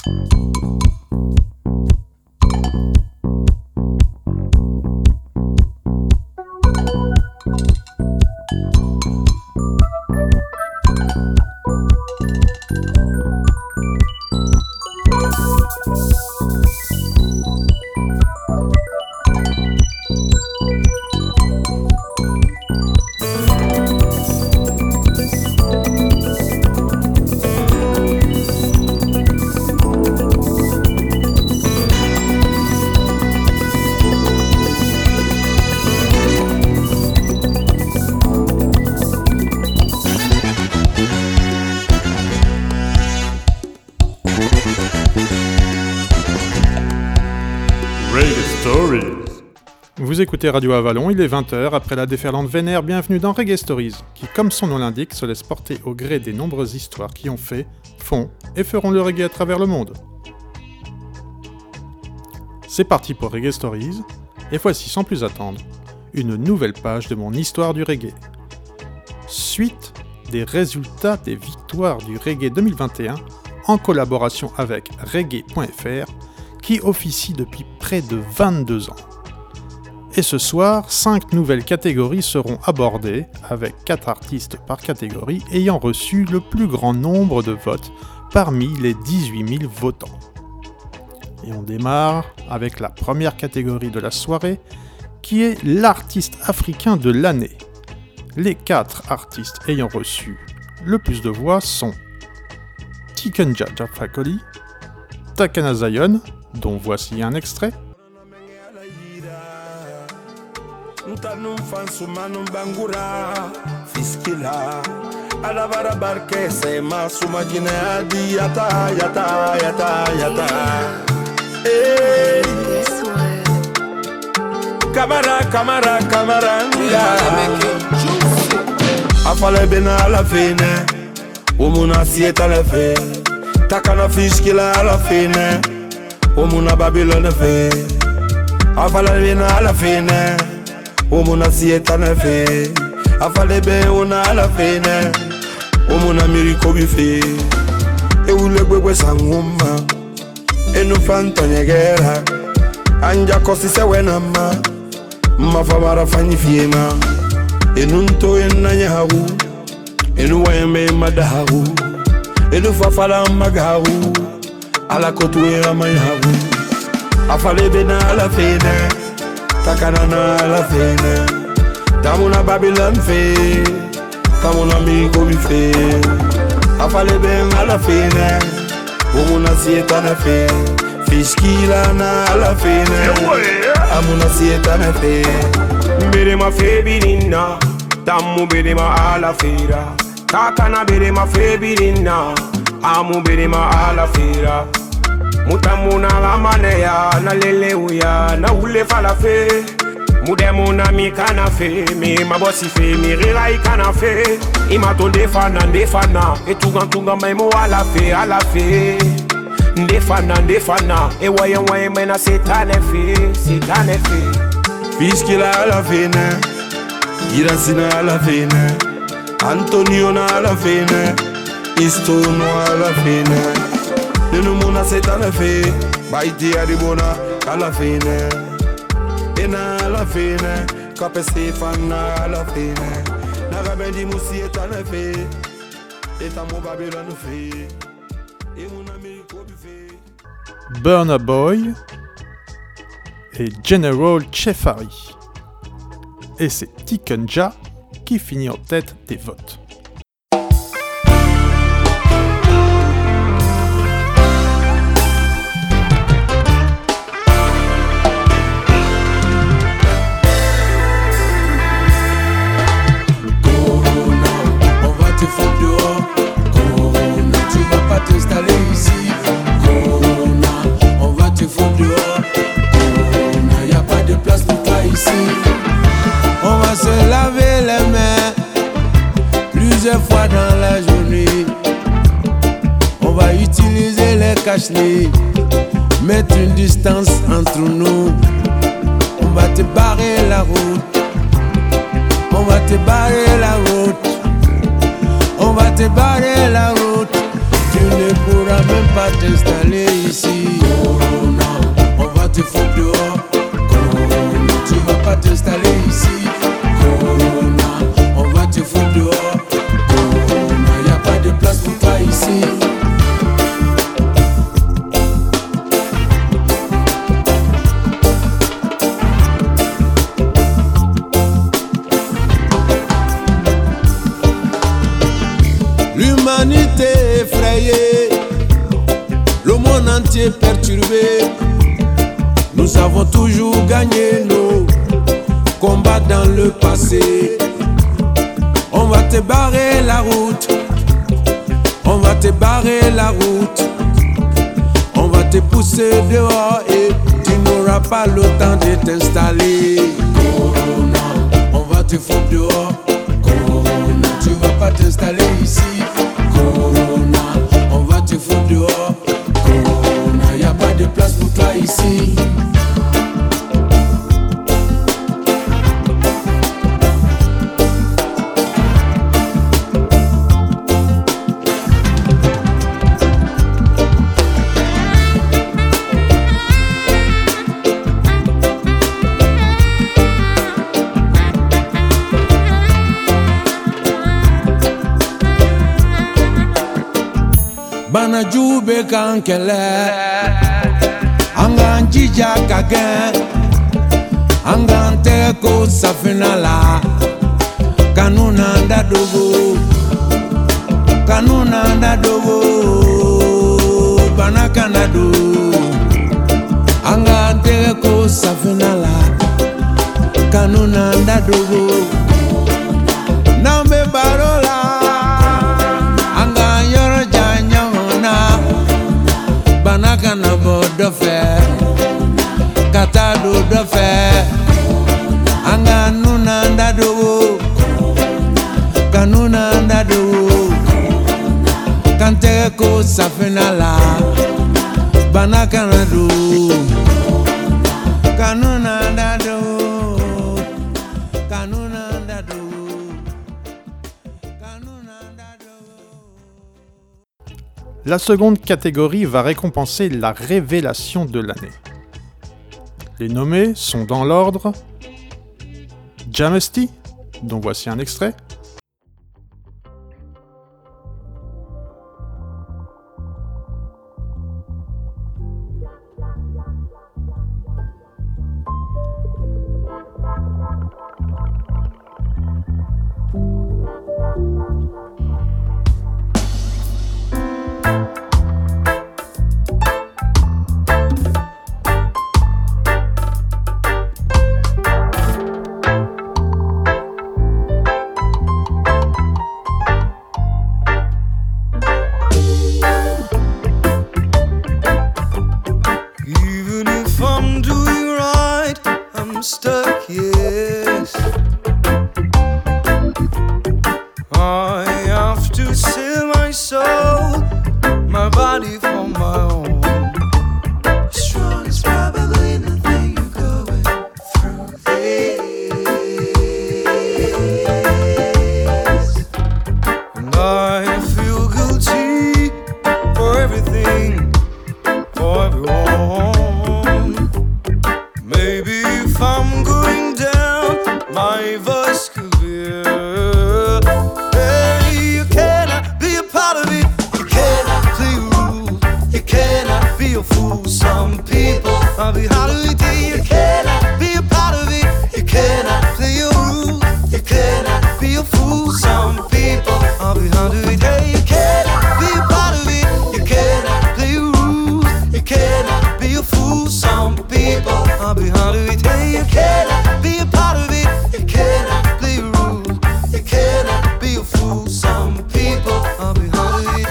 Vous écoutez Radio Avalon, il est 20h, après la déferlante vénère, bienvenue dans Reggae Stories, qui, comme son nom l'indique, se laisse porter au gré des nombreuses histoires qui ont fait, font et feront le reggae à travers le monde. C'est parti pour Reggae Stories, et voici sans plus attendre, une nouvelle page de mon histoire du reggae. Suite des résultats des victoires du reggae 2021, en collaboration avec reggae.fr, qui officie depuis près de 22 ans. Et ce soir, 5 nouvelles catégories seront abordées, avec 4 artistes par catégorie ayant reçu le plus grand nombre de votes parmi les 18 000 votants. Et on démarre avec la première catégorie de la soirée, qui est l'artiste africain de l'année. Les 4 artistes ayant reçu le plus de voix sont Tikenja Jafakoli, Takana Zion, dont voici un extrait, Ntanum fansumanu bangura fiskila alabara barke sema sumajine adi yata yata yata yata eh kamara kamara kamara afale bena la fine umuna sieta la fe takana fiskila la fine umuna babylon fe afale bena la fine Omuna sieta na fe afale be ona la fe ne omuna miriko bi fe e ule gbegbe sanguma enu fanto nyegera anja kosi se wena ma famara fanyi fiema enu nto enanya hawu enu wayembe madahu enu fafala magahu ala kotu ya mayahu afale be na la fe ne Takana na la fene, tamuna Babylon fe, tamuna miko bi fe. Afale ben a la fene, omuna sieta na fe. Fiskila na la fene, amuna sieta na fe. Bere ma fe birina, tamu bere ma a la fera. Takana bere ma fe birina, amu bere ma a la fera. Mutamuna la maneya na lele uya na ule fala fe Mudemuna mi kana fe mi mabosi fe mi rilai kana fe Imato defana etugantunga maimo ala fe Ndefana e waye mena setane fe Fiskila ala fe ne Girasina ala fe ne Antonio na ala fe ne Istono ala fe ne Nenu muna setana fe, baiti aribona ala fine. Ena ala fine, kape Stefana ala fine. Nagabendi musi etana fe, etamo Babylon fe. E muna miriko bi fe. Burna Boy et General Chefari. Et c'est Tikenja qui finit en tête des votes. T'installer ici, Corona, on va te foutre dehors. Corona, y'a pas de place pour toi ici. On va se laver les mains plusieurs fois dans la journée. On va utiliser les cache-nez, mettre une distance entre nous. On va te barrer la route. On va te barrer la route. On va te barrer la route. Tu ne pourras même pas t'installer monde entier perturbé. Nous avons toujours gagné nos combats dans le passé. On va te barrer la route, on va te barrer la route, on va te pousser dehors et tu n'auras pas le temps de t'installer. Corona, on va te foutre dehors. Corona, tu vas pas t'installer ici. Corona, on va te foutre dehors. Corona, y a pas de place pour toi ici. Bana jube kankele Angan jija kagen Angan teko safinala Kanuna nda dogo Kanuna nda dogo Bana kanado Angan teko safinala Kanuna nda dogo Nambe barola Angan yoro janya Banaka na bodo fe Kata do fe Anga nuna ndado Kanuna ndado Kante ko safinala Banaka na do Kanuna ndado Kanuna ndado Kanuna ndado. La seconde catégorie va récompenser la révélation de l'année. Les nommés sont dans l'ordre Jamesty, dont voici un extrait. Stuck, yes. I have to sell my soul, my body for my own. Strong is probably the thing you're going through this. And I feel guilty for everything, for everyone. Maybe if I'm going down, my voice could be heard. Hey, you cannot be a part of it. You cannot play rules. You cannot be a fool. Some people are behind it. You cannot be a part of it. You cannot play your rules. You cannot be a fool. Some people are behind it. Hey, you cannot be a part of it. You cannot play your rules. You cannot be a fool. Some people are behind it. Hey, you cannot be a part of it. You cannot play rules. You cannot be a fool. Some people are behind it.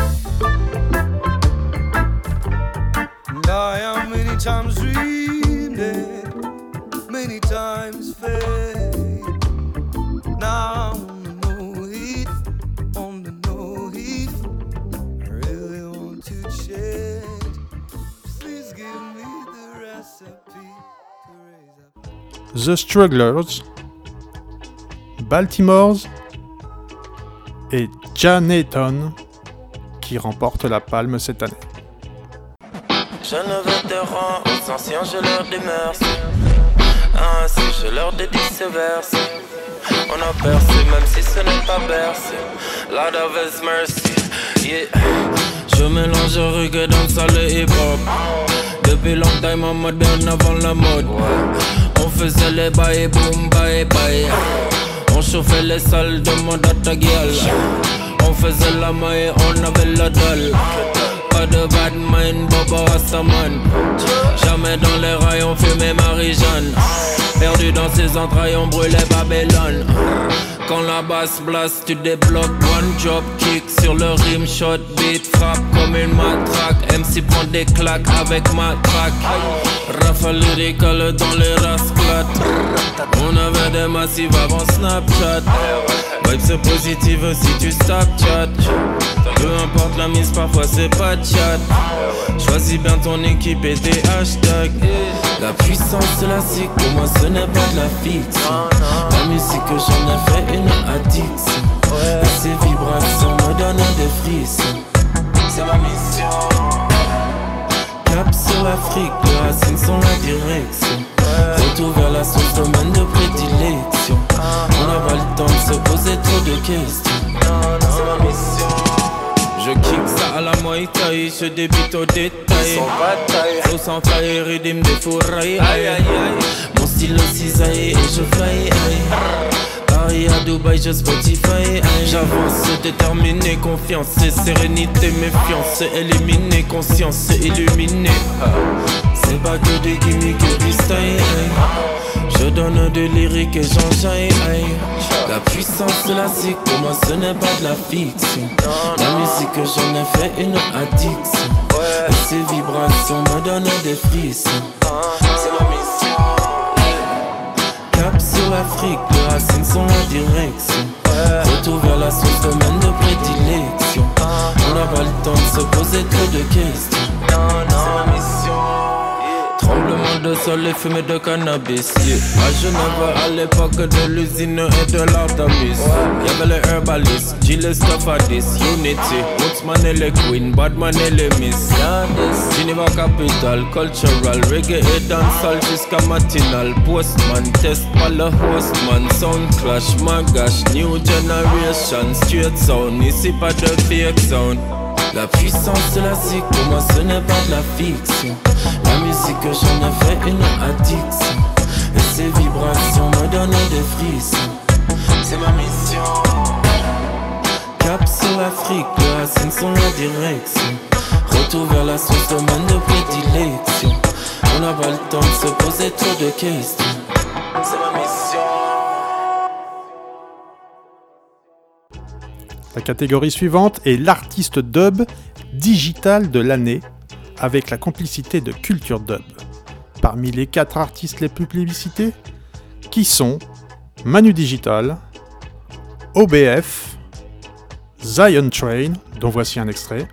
And I am many times dreaming, many times failed. Now on the no heat, on the no heat. I really want to change. Please give me the recipe. The Strugglers, Baltimore's et Janeton qui remportent la palme cette année. Jeunes vétérans, aux anciens je leur dis merci. Ainsi je leur dédie ces versets. On a percé même si ce n'est pas Bercy. Lord of His mercy, yeah. Je mélange reggae, dancehall et hip-hop. Depuis longtemps en mode bien avant la mode. On faisait les bails, boom, bye, bye. On chauffait les salles, demande à ta gueule. On faisait la maille, on avait la dalle. Pas de bad mind, Bobo Rastaman. Jamais dans les rails on fumait Marie-Jeanne. Perdu dans ses entrailles on brûlait Babylone. Quand la basse blast, tu débloques one drop kick sur le rim shot beat frappe comme une matraque. MC prend des claques avec ma track. Rafale lyrical dans les rasclates. On avait des massifs avant Snapchat. Vibes c'est positive si tu Snapchat. Peu importe la mise, parfois c'est pas de chat. Choisis bien ton équipe et tes hashtags. La puissance de la zik, pour moi ce n'est pas de la fiction. La musique que j'en ai fait une addiction. Et ces vibrations me donnent des frissons. C'est ma mission. Cap sur l'Afrique, les racines sont la direction. Retour vers la source, domaine de prédilection. On n'a pas le temps de se poser trop de questions. C'est ma mission. Je kick ça à la Muay Thai, je débute au détail. Flow sans faille, rythme des fourrailles. Mon style cisaille et je fly. Paris à Dubaï, je Spotify. J'avance, déterminé, confiance et sérénité, méfiance. Éliminer, conscience illuminée. C'est pas que des gimmicks et du style. Je donne de lyrique et j'enjaille. La puissance de la zik, pour moi ce n'est pas de la fiction. La musique que j'en ai fait une addiction. Et ces vibrations me donnent des frissons. C'est ma mission. Cap sur l'Afrique, les racines sont la direction. Retour vers la source, domaine de prédilection. On n'a pas le temps de se poser trop de questions. C'est ma mission. Tremblement de sol et fumée de cannabis, yeah. À Genève à l'époque de l'usine et de l'Artemis, y'avait les herbalistes, Gilles Stoffadis, Unity, Woodsman et les Queen, Badman et les Miss. Geneva Capital, Cultural, Reggae et dancehall jusqu'à matinal. Postman, test par le hostman, Sound Clash, Magash, New Generation, Straight Sound, ici pas de fake sound. La puissance de la zik, pour moi ce n'est pas de la fiction. La musique que j'en ai fait une addiction. Et ces vibrations me donnent des frissons. C'est ma mission. Cap sur l'Afrique, les racines sont la direction. Retour vers la source, domaine de prédilection. On n'a pas le temps de se poser trop de questions. C'est ma mission. La catégorie suivante est l'artiste dub digital de l'année, avec la complicité de Culture Dub. Parmi les 4 artistes les plus plébiscités, qui sont Manu Digital, OBF, Zion Train, dont voici un extrait,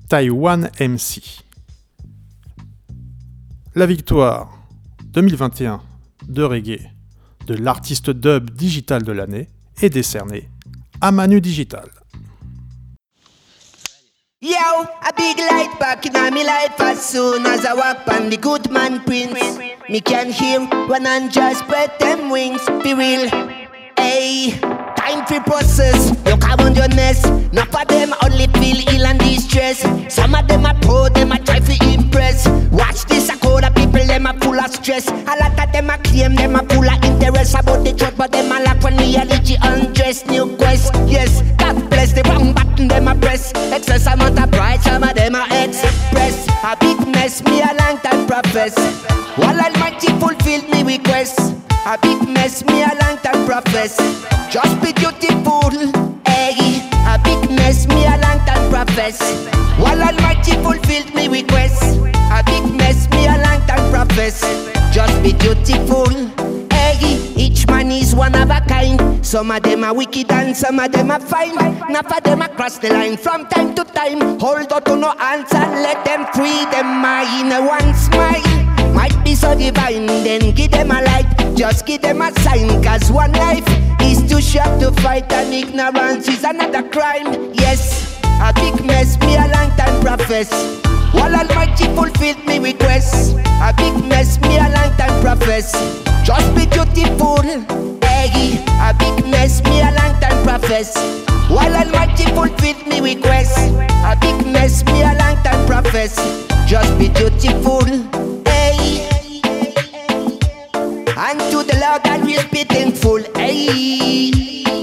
Taiwan MC. La victoire 2021 de reggae de l'artiste dub digital de l'année est décernée à Manu Digital. Yo, a big light back in my life as soon as I walk on the good man prince. Me can hear when I just spread them wings, be real. Hey, time for process, you come on your nest. None of them only feel ill and distress. Some of them are pro, them are try to impress. Watch this, I call the people, them are full of stress. A lot of them are claim, them are full of interest about the truth, but them are lack when reality undress. New quest, yes, God bless the wrong button, them are press. Excess amount of pride, some of them are express. A big mess, me a long time profess. While Almighty fulfilled me request. A big mess, me a long time profess. Just be dutiful, hey. A big mess, me a long time profess. While Almighty fulfilled me request. A big mess, me a long time profess. Just be dutiful, hey. Each man is one of a kind. Some of them are wicked and some of them are fine. Enough of them across the line from time to time. Hold out to no answer, let them free them mind. One smile might be so divine, then give them a light. Just give them a sign, cause one life is too short to fight, and ignorance is another crime. Yes, a big mess, me a long time profess. While Almighty fulfilled me request. A big mess, me a long time profess. Just be dutiful, hey. A big mess, me a long time profess. While Almighty fulfilled me request. A big mess, me a long time profess. Just be dutiful, hey. And to the Lord I will be thankful, hey.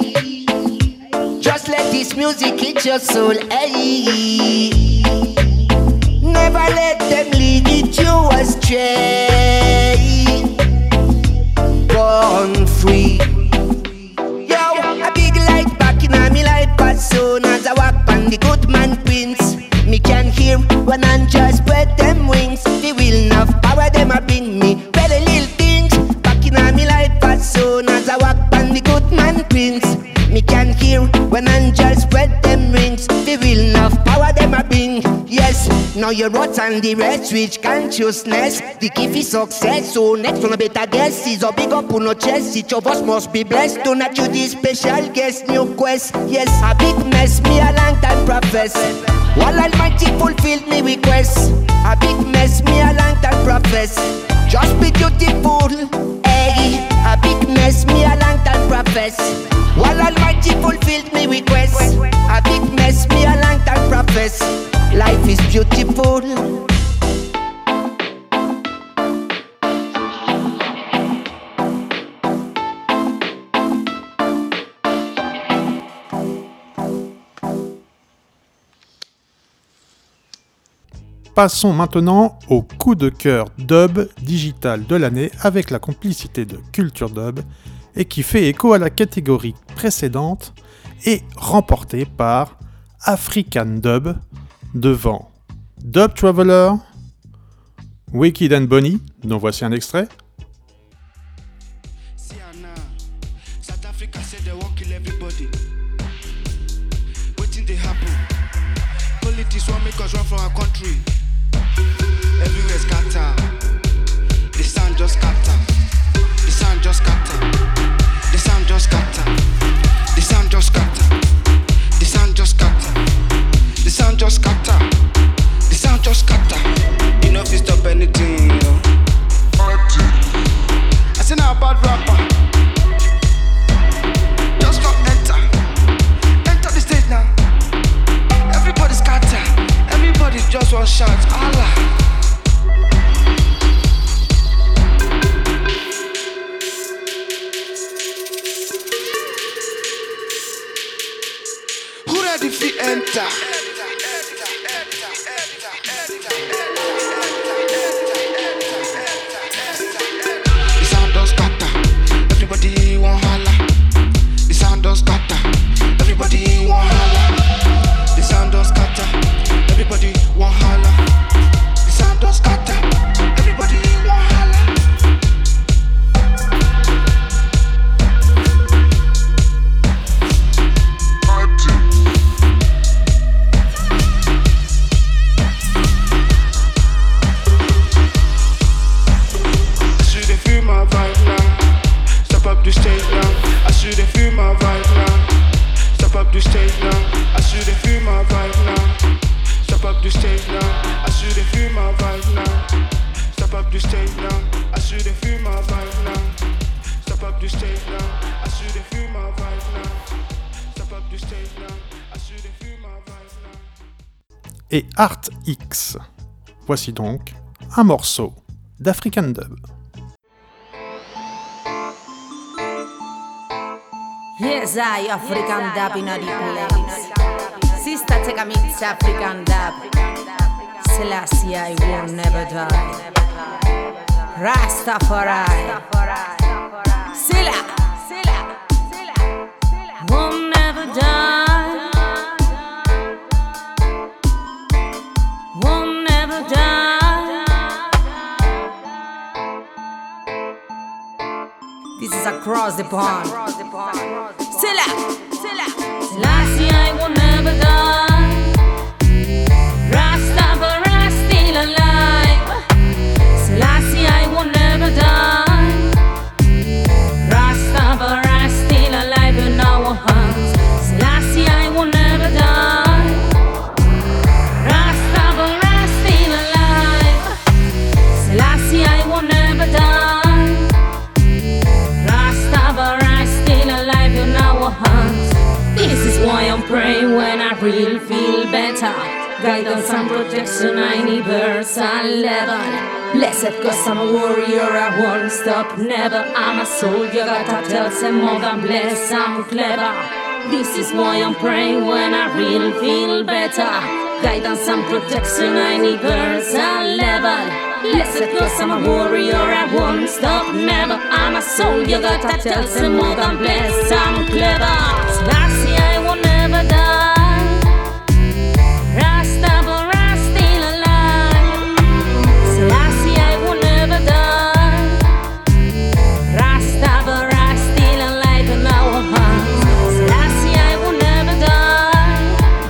Just let this music hit your soul, hey. Never let them lead you astray. Born free. Yo, a big light back in my life as soon as I walk on the good man prince. Me can hear when I just spread them wings. The will of power them a bring me better little things. Back in my life as soon as I walk on the good man prince. Me can hear when I just spread them wings. The will of power them a bring. Yes, now you're rot and the rest reach consciousness. The key for success, so next one a better guess. Is a big up on no chest, each of us must be blessed. Do not you this special guest, new quest. Yes, a big mess, me a long time profess. While Almighty fulfilled me request. A big mess, me a long time profess. Just be dutiful, hey. A big mess, me a long time profess. While Almighty fulfilled me request. A big mess, me a long time profess. Life is beautiful. Passons maintenant au coup de cœur dub digital de l'année avec la complicité de Culture Dub et qui fait écho à la catégorie précédente et remporté par African Dub devant Dub Traveler, Wicked and Bonny, dont voici un extrait. South Africa said they won't kill everybody. Waiting they happen. Politics won't make us run from our country. Everywhere scatter. The sound just scatter. The sound just scatter. The sound just scatter. The sound just scatter. The sound just scatter. The sound just scatter. The sound just scatter. You know if you stop anything, you know. I say now a bad rapper. Just come enter. Enter the stage now. Everybody scatter. Everybody just want shout. Allah. Who ready fi enter? The sound does scatter. Everybody want holla. The sound does scatter. Everybody want holla. The sound does scatter. Everybody want holla. The sound does scatter. Everybody want holla. should have feel my vibes now. Step up the stage now. I should have feel my vibes now. Et Art X. Voici donc un morceau d'African Dub. Yes, I African dub in the place. Sister, take a mix African dub. Selassie, I will never die. Rastafari. Silla. Will never die. Will never die. This is across the pond. Silla. Selassie, I will never die. Rastafari still alive. Selassie, I will never die. Rastafari still alive in our hands. Selassie, I will never die. Rastafari still alive. Selassie, I will never die. Rastafari still alive in our hands. This is why I'm praying when I really feel better. Guidance and protection, I need universal level. Blessed cause I'm a warrior, I won't stop never. I'm a soldier, gotta tell some more than blessed, I'm clever. This is why I'm praying when I really feel better. Guidance and protection, I need universal level. Blessed cause I'm a warrior, I won't stop never. I'm a soldier, gotta tell some more than blessed, I'm clever. Selassie, I will never die. Rastafari still alive. Selassie, I will never die. Rastafari still alive in our hearts. Selassie, I will never die.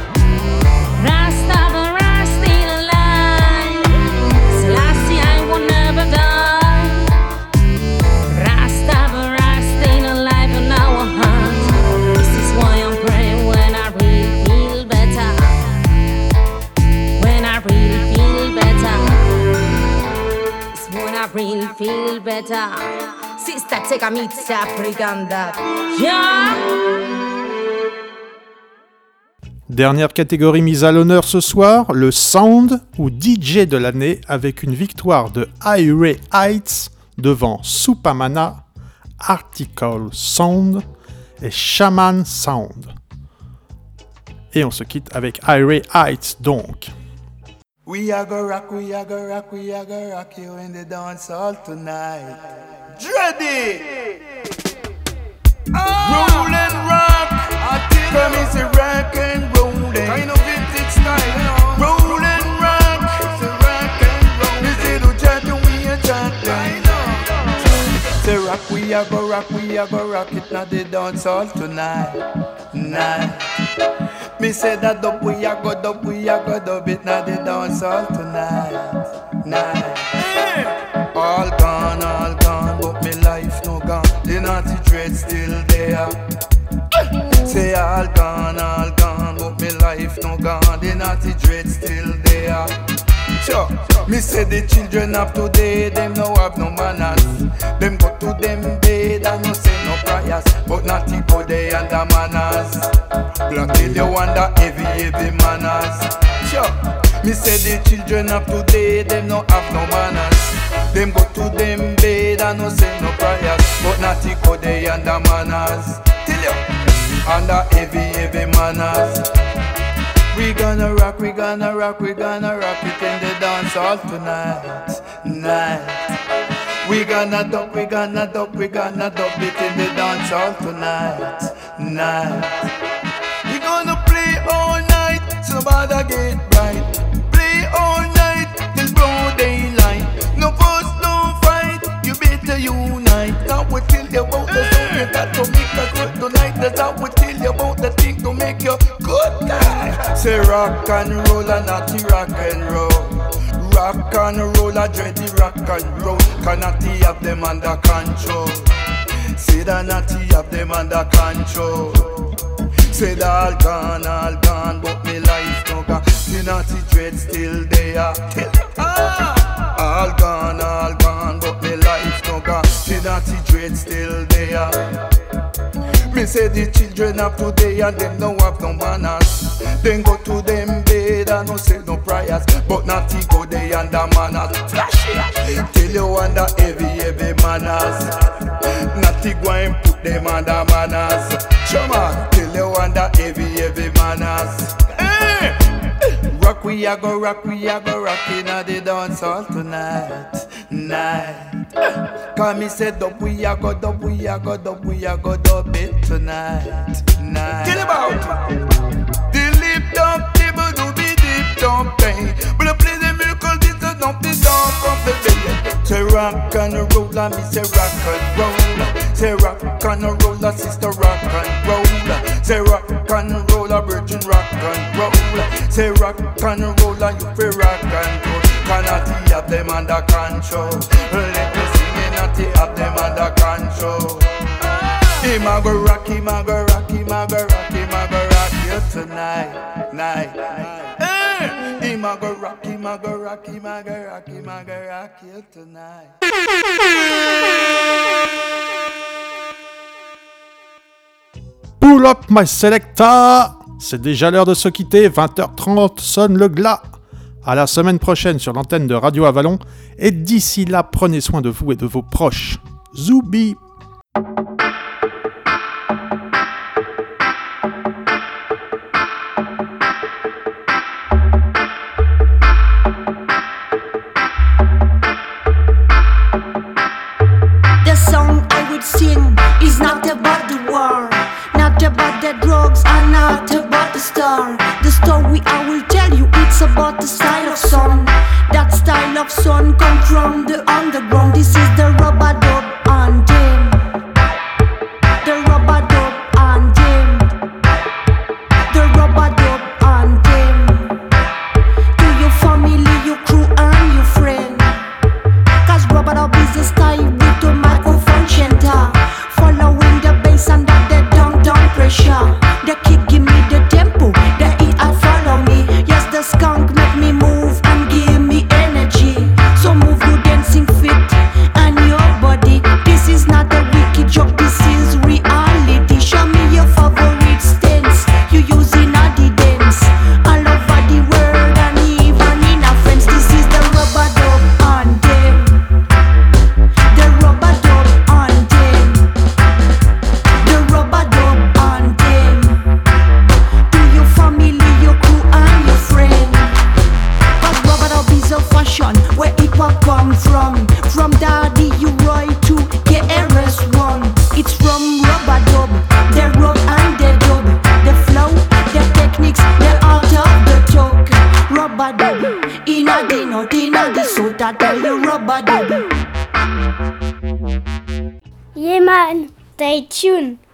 Rastafari still alive. Selassie, I will never die. Rastafari still alive in our hearts. This is why I'm praying when I really feel better. When I really feel better. It's when I really feel better. Sister, take a meet African dub. Yeah. Dernière catégorie mise à l'honneur ce soir, le Sound ou DJ de l'année avec une victoire de Iray Heights devant Supamana, Article Sound et Shaman Sound. Et on se quitte avec Iray Heights donc. We are go rock, we are go rock, we are go rock you in the dance hall tonight. Dready! Roll and rock! Come is a rock and rollin'. Kind of vintage style, you know. Roll and rock! It's a rock and roll. This little chatting, we are chatting. Say rock, we are go rock it now the dance hall tonight. Night. Me say that dub, we a go dub it now the dance hall tonight. Night. All gone, but me life no gone. The naughty dread still there. Say all gone, but me life no gone. The naughty dread still there. Sure. Me say the children of today, them no have no manners. Them go to them bed and no say no prayers. But not people they under manners. Black till you wonder heavy manners. Sure. Me say the children of today, them no have no manners. Them go to them bed and no say no prayers. But not people they under manners. Till you under heavy manners. We gonna rock it in the dance hall tonight. Night. We gonna dub it in the dance hall tonight. Night. We gonna play all night, so bother get right. Play all night till broad daylight. No fuss, no fight, you better unite. Now we tell you about the song you got to make us good tonight. That's how we tell you about the thing to make you good night. Say rock and roll and not rock and roll. Rock and roll, I dread the rock and roll. Cannot have them under control. Say that natty have them under control. Say that all gone, but me life no gone. The natty dread still there. All gone, but me life no gone. The natty dread still there. Me say the children of today and them no have no manners. Then go to them bed and no say no prayers, but not to go they under manners. Flash it, till you under heavy manners. Not to go and put them under manners. Come on, till you under heavy manners. Rock we a go rock inna the dance hall tonight. Cause me say dub we a go dub it tonight. Get about the lip dump, table do be deep dump pain. But I play the miracle, this is not the dump from the bay. Say rock and roll, me say rock and roll. Say rock and roll, sister rock and roll. Say rock and roll, virgin rock and roll. Say rock and roll, you feel rock and roll. Cannot have them under control. Let me sing it, not have them under control. Him a go rock you tonight. Him a go rock you tonight. Pull up my selecta. C'est déjà l'heure de se quitter, 20h30 sonne le glas. À la semaine prochaine sur l'antenne de Radio Avalon, et d'ici là, prenez soin de vous et de vos proches. Zoubi. The song I would sing is not about the war, not about the drugs, and not about the star. The story I will tell you, it's about the style of sun. That style of sun come from the underground. This is the rubber dub anthem. The rubber dub anthem. The rubber dub anthem. To your family, your crew and your friend. Cause rubber dub is a style with a microphone center. Following the bass and the down pressure. The kick give me the tempo, the hit I follow me. Yes, the skunk make me move and give me energy. So move your dancing feet and your body. This is not a wicked joke, this is reality. Show me your favorite stance you use in a the dance. All over the world and even in a friends. This is the rubber dub anthem. The rubber dub anthem. The rubber dub anthem. To your family, your crew and your friend. Cause rubber dub is a fashion where it will come from. From Daddy you Roy to KRS-One. It's from rubber dub, the rub and the dub. The flow, the techniques, the art of the talk. Rubber dub, in a the north, in a the south, I tell you rubber dub. Yeah man, stay tuned.